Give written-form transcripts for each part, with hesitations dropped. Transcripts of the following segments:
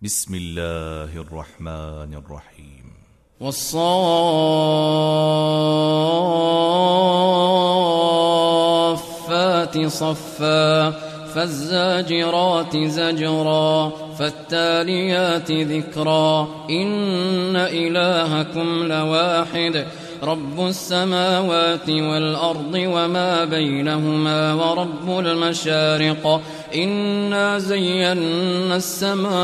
بسم الله الرحمن الرحيم والصافات صفا فالزاجرات زجرا فالتاليات ذكرا إن إلهكم لواحد رب السماوات والأرض وما بينهما ورب المشارق إنا زينا السماء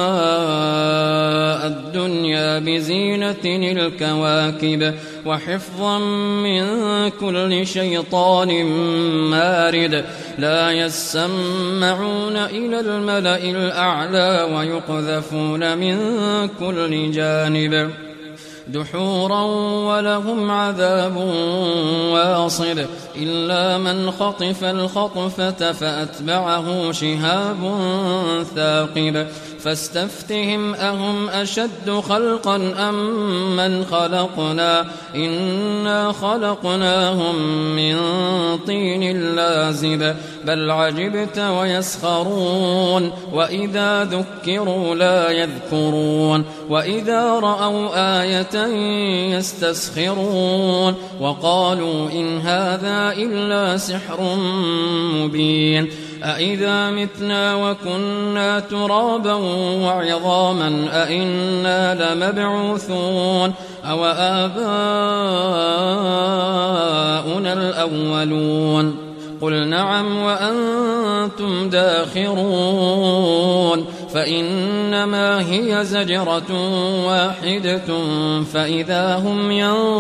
الدنيا بزينة الكواكب وحفظا من كل شيطان مارد لا يسمعون إلى الملأ الأعلى ويقذفون من كل جانب دحورا ولهم عذاب واصب إلا من خطف الخطفة فأتبعه شهاب ثاقب فاستفتهم أهم أشد خلقا أم من خلقنا إنا خلقناهم من طين لازب بل عجبت ويسخرون وإذا ذكروا لا يذكرون وإذا رأوا آية يستسخرون وقالوا إن هذا إلا سحر مبين أإذا متنا وكنا ترابا وعظاما أإنا لمبعوثون أو آباؤنا الأولون قل نعم وأنتم داخرون فإنما هي زجرة واحدة فإذا هم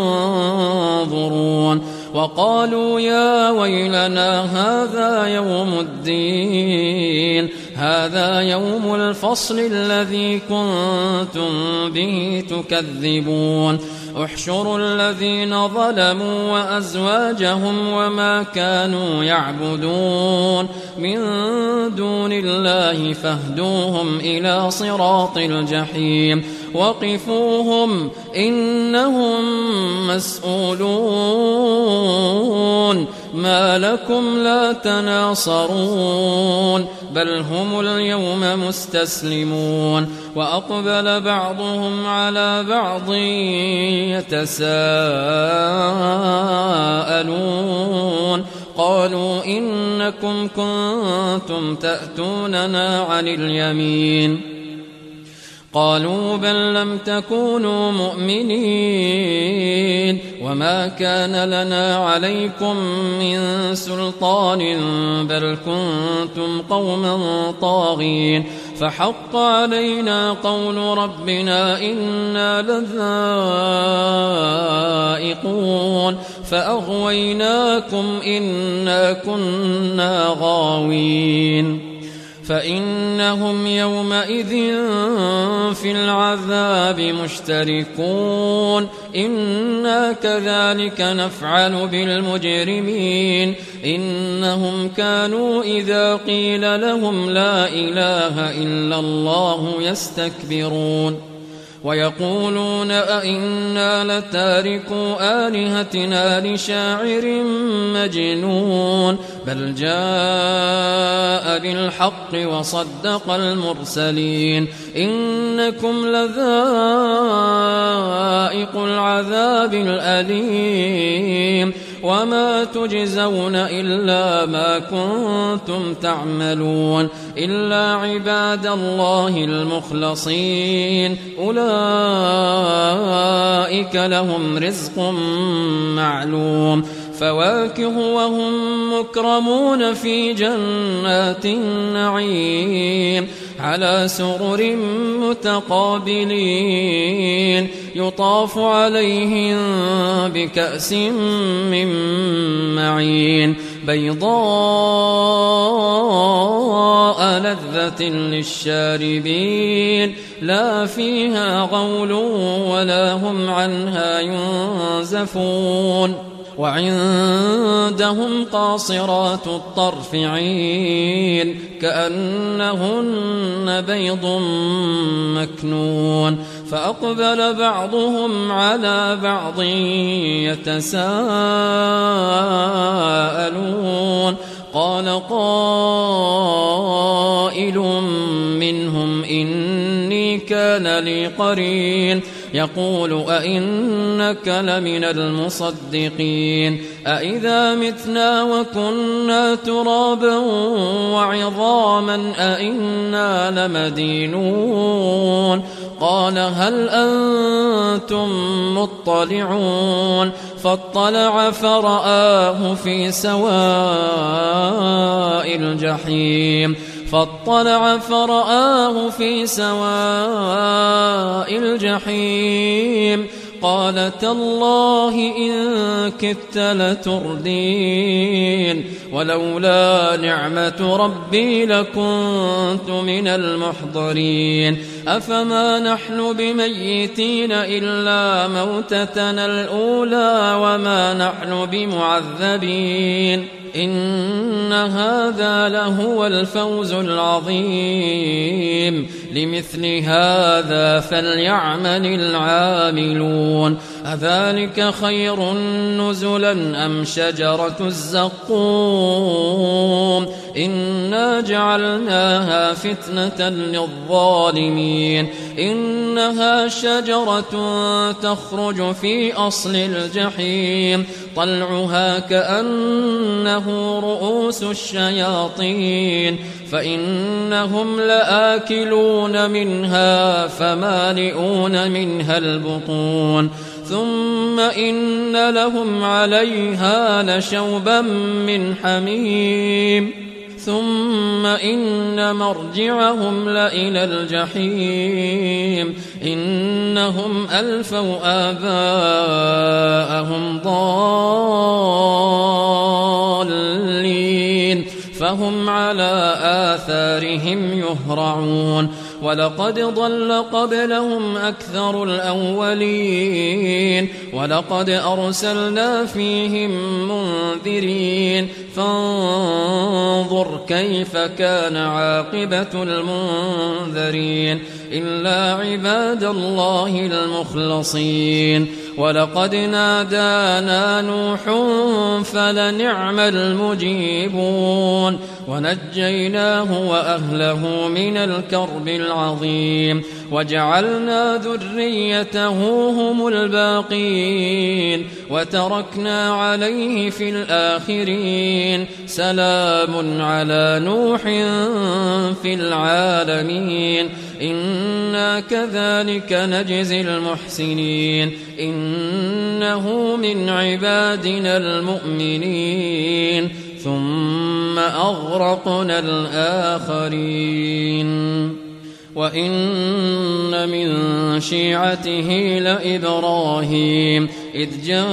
ينظرون وقالوا يا ويلنا هذا يوم الدين هذا يوم الفصل الذي كنتم به تكذبون احشروا الذين ظلموا وأزواجهم وما كانوا يعبدون من دون الله فاهدوهم إلى صراط الجحيم وقفوهم إنهم مسؤولون ما لكم لا تناصرون بل هم اليوم مستسلمون وأقبل بعضهم على بعض يتساءلون قالوا إنكم كنتم تأتوننا عن اليمين قالوا بل لم تكونوا مؤمنين وما كان لنا عليكم من سلطان بل كنتم قوما طاغين فحق علينا قول ربنا إنا لذائقون فأغويناكم إنا كنا غاوين فإنهم يومئذ في العذاب مشتركون إنا كذلك نفعل بالمجرمين إنهم كانوا إذا قيل لهم لا إله إلا الله يستكبرون ويقولون أئنا لتاركوا آلهتنا لشاعر مجنون بل جاء بالحق وصدق المرسلين إنكم لذائق العذاب الأليم وما تجزون إلا ما كنتم تعملون إلا عباد الله المخلصين أولئك لهم رزق معلوم فواكه وهم مكرمون في جنات النعيم على سرر متقابلين يطاف عليهم بكأس من معين بيضاء لذة للشاربين لا فيها غول ولا هم عنها ينزفون وعندهم قاصرات الطرف عين كأنهن بيض مكنون فأقبل بعضهم على بعض يتساءلون قال قائل منهم إني إني كان لي قرين يقول أئنك لمن المصدقين أئذا متنا وكنا ترابا وعظاما أئنا لمدينون قال هل أنتم مطلعون فاطلع فرآه في سواء الجحيم قال تالله إن كدت لتردين ولولا نعمة ربي لكنت من المحضرين أفما نحن بميتين إلا موتتنا الأولى وما نحن بمعذبين إن هذا لهو الفوز العظيم لمثل هذا فليعمل العاملون أذلك خير نزلا أم شجرة الزقوم إنا جعلناها فتنة للظالمين إنها شجرة تخرج في أصل الجحيم طلعها كأنه رؤوس الشياطين فإنهم لآكلون منها فمالئون منها البطون ثم إن لهم عليها لشوبا من حميم ثم إن مرجعهم لإلى الجحيم إنهم ألفوا آباءهم ضالين فهم على آثارهم يهرعون ولقد ضل قبلهم أكثر الأولين ولقد أرسلنا فيهم منذرين فانظر كيف كان عاقبة المنذرين إلا عباد الله المخلصين ولقد نادانا نوح فلنعم المجيبون ونجيناه وأهله من الكرب العظيم وجعلنا ذريته هم الباقين وتركنا عليه في الآخرين سلام على نوح في العالمين إنا كذلك نجزي المحسنين إنه من عبادنا المؤمنين ثم أغرقنا الآخرين وإن من شيعته لإبراهيم إذ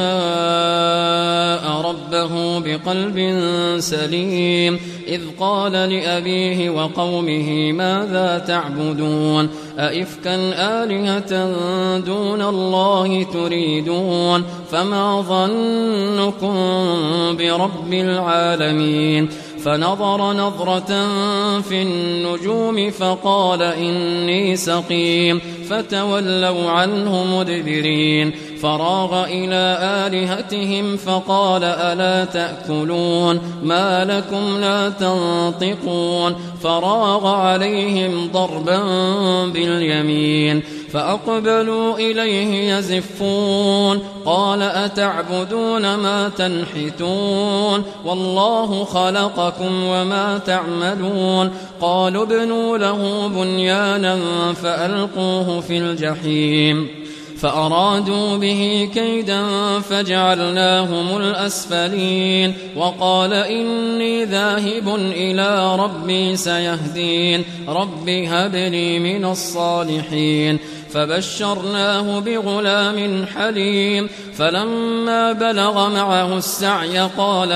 جاء ربه بقلب سليم إذ قال لأبيه وقومه ماذا تعبدون أئفكا آلهة دون الله تريدون فما ظنكم برب العالمين فنظر نظرة في النجوم فقال إني سقيم فتولوا عنه مدبرين فراغ إلى آلهتهم فقال ألا تأكلون ما لكم لا تنطقون فراغ عليهم ضربا باليمين فأقبلوا إليه يزفون قال أتعبدون ما تنحتون والله خلقكم وما تعملون قالوا ابنوا له بنيانا فألقوه في الجحيم فأرادوا به كيدا فجعلناهم الأسفلين وقال إني ذاهب إلى ربي سيهدين رب هب لي من الصالحين فبشرناه بغلام حليم فلما بلغ معه السعي قال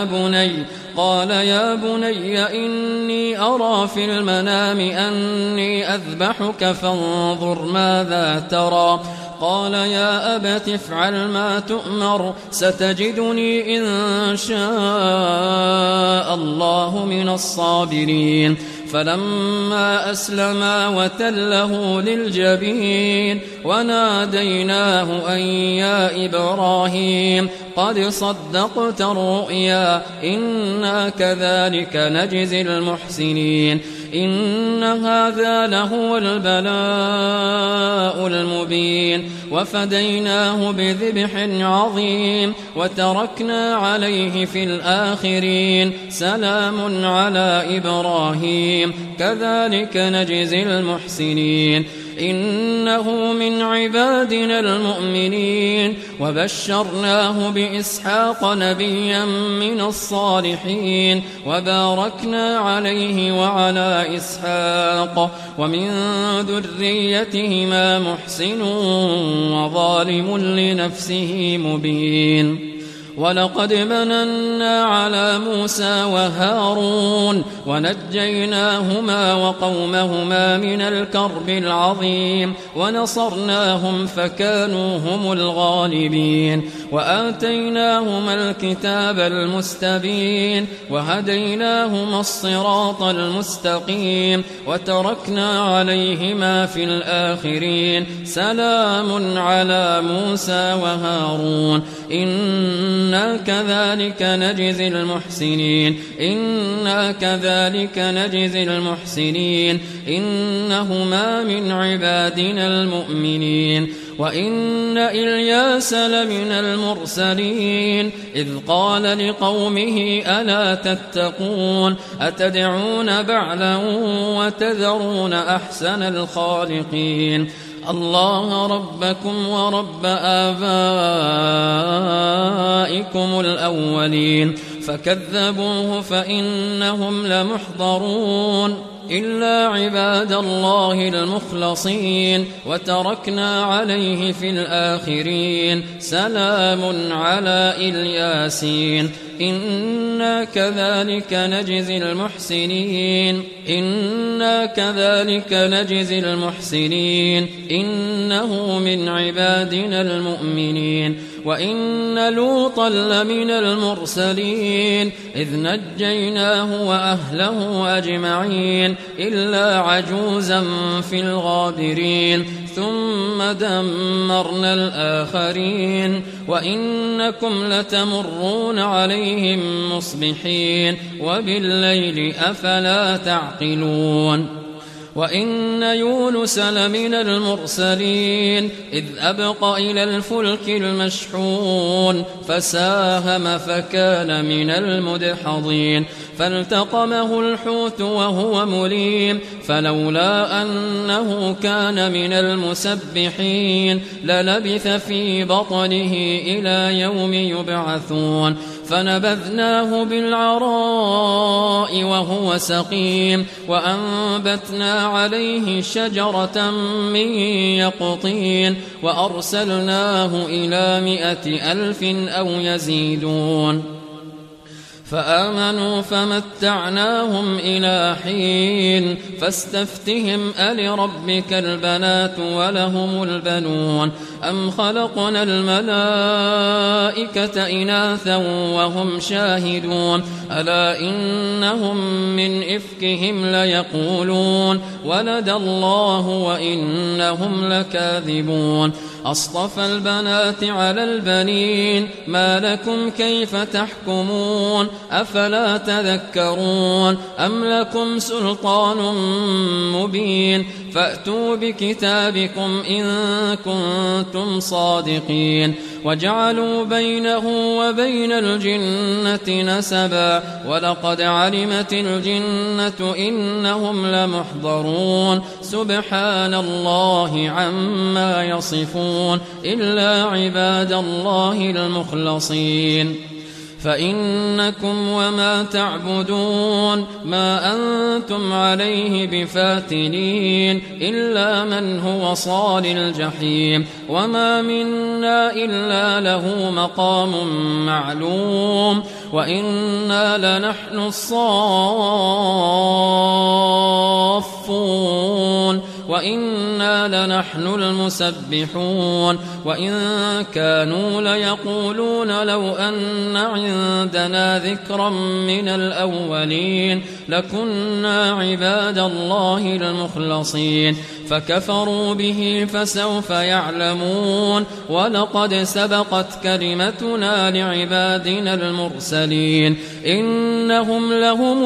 يا بني إني أرى في المنام أني أذبحك فانظر ماذا ترى قال يا أبت افعل ما تؤمر ستجدني إن شاء الله من الصابرين فلما أسلما وتله للجبين وناديناه أن يا إبراهيم قد صدقت الرؤيا إنا كذلك نجزي المحسنين إن هذا لهو البلاء المبين وفديناه بذبح عظيم وتركنا عليه في الآخرين سلام على إبراهيم كذلك نجزي المحسنين إنه من عبادنا المؤمنين وبشرناه بإسحاق نبيا من الصالحين وباركنا عليه وعلى إسحاق ومن ذريتهما محسن وظالم لنفسه مبين ولقد مننا على موسى وهارون ونجيناهما وقومهما من الكرب العظيم ونصرناهم فكانوا هم الغالبين وآتيناهما الكتاب المستبين وهديناهما الصراط المستقيم وتركنا عليهما في الآخرين سلام على موسى وهارون إنا كذلك نجزي المحسنين إنهما من عبادنا المؤمنين وإن إلياس لمن المرسلين إذ قال لقومه ألا تتقون أتدعون بعلا وتذرون أحسن الخالقين الله ربكم ورب آبائكم الأولين فكذبوه فإنهم لمحضرون إلا عباد الله المخلصين وتركنا عليه في الآخرين سلام على إلياسين إنا كذلك نجزي المحسنين إنه من عبادنا المؤمنين وإن لوطا لمن المرسلين إذ نجيناه وأهله أجمعين إلا عجوزا في الغابرين ثم دمرنا الآخرين وإنكم لتمرون عليهم مصبحين وبالليل أفلا تعقلون وإن يونس لمن المرسلين إذ أبق إلى الفلك المشحون فساهم فكان من المدحضين فالتقمه الحوت وهو مليم فلولا أنه كان من المسبحين للبث في بطنه إلى يوم يبعثون فنبذناه بالعراء وهو سقيم وأنبتنا عليه شجرة من يقطين وأرسلناه إلى 100,000 أو يزيدون فآمنوا فمتعناهم إلى حين فاستفتهم ألربك البنات ولهم البنون أم خلقنا الملائكة إناثا وهم شاهدون ألا إنهم من إفكهم ليقولون ولد الله وإنهم لكاذبون أصطفى البنات على البنين ما لكم كيف تحكمون أفلا تذكرون أم لكم سلطان مبين فأتوا بكتابكم إن كنتم صادقين وجعلوا بينه وبين الجنة نسبا ولقد علمت الجنة إنهم لمحضرون سبحان الله عما يصفون إلا عباد الله المخلصين فإنكم وما تعبدون ما أنتم عليه بفاتنين إلا من هو صال الجحيم وما منا إلا له مقام معلوم وإنا لنحن الصافون وإنا لنحن المسبحون وإن كانوا ليقولون لو أن عندنا ذكرا من الأولين لكنا عباد الله المخلصين فكفروا به فسوف يعلمون ولقد سبقت كلمتنا لعبادنا المرسلين إنهم لهم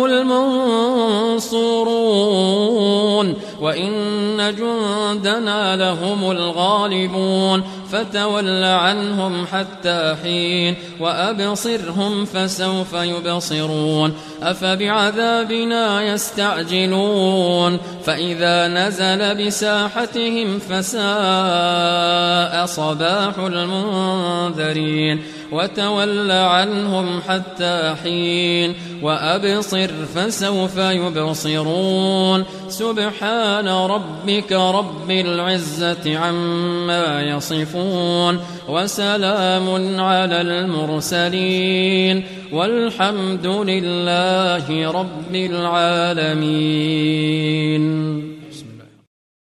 المنصورون وإن جندنا لهم الغالبون فتول عنهم حتى حين وأبصرهم فسوف يبصرون أفبعذابنا يستعجلون فإذا نزل بساحتهم فساء صباح المنذرين وتول عنهم حتى حين وأبصر فسوف يبصرون سبحان ربك رب العزة عما يصفون وسلام على المرسلين والحمد لله رب العالمين.